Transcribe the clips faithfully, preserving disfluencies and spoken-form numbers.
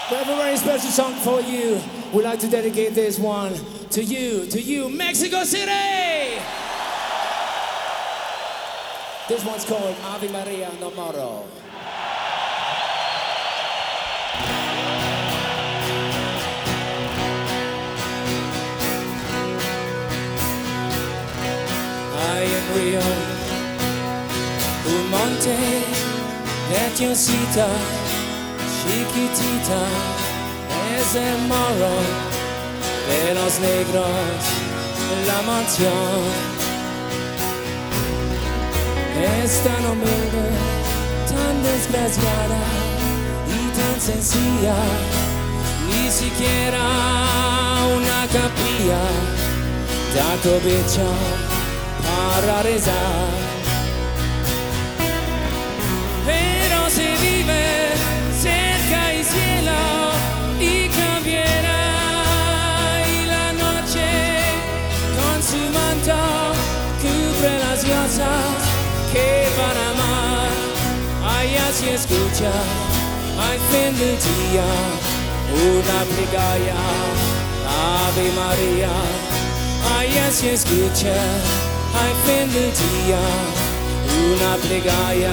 We have a very special song for you. We'd like to dedicate this one to you, to you, Mexico City! This one's called Ave Maria No Moro. High in Rio, un monte netiosita, chiquitita, es el morro de los negros, la mansión. Es tan humilde, tan desgraciada y tan sencilla, ni siquiera una capilla, tanto bicho para rezar. Pero se vive cerca y cielo y cambiará, y la noche con su manto cubre las diosas que van a amar. Allá se escucha al fin del día una plegaria, Ave María. Allá se escucha al fin del día una plegaria.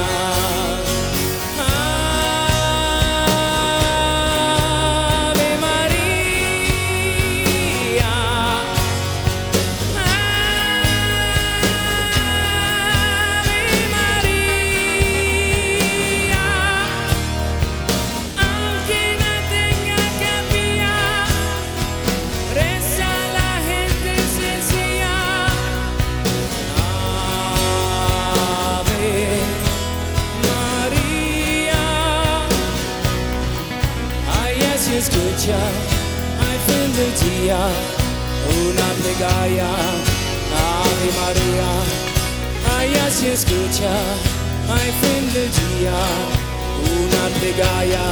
Escucha al fin del día una plegaria, Ave María. Allá se escucha al fin del día una plegaria.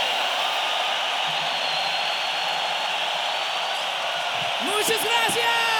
Muchas gracias.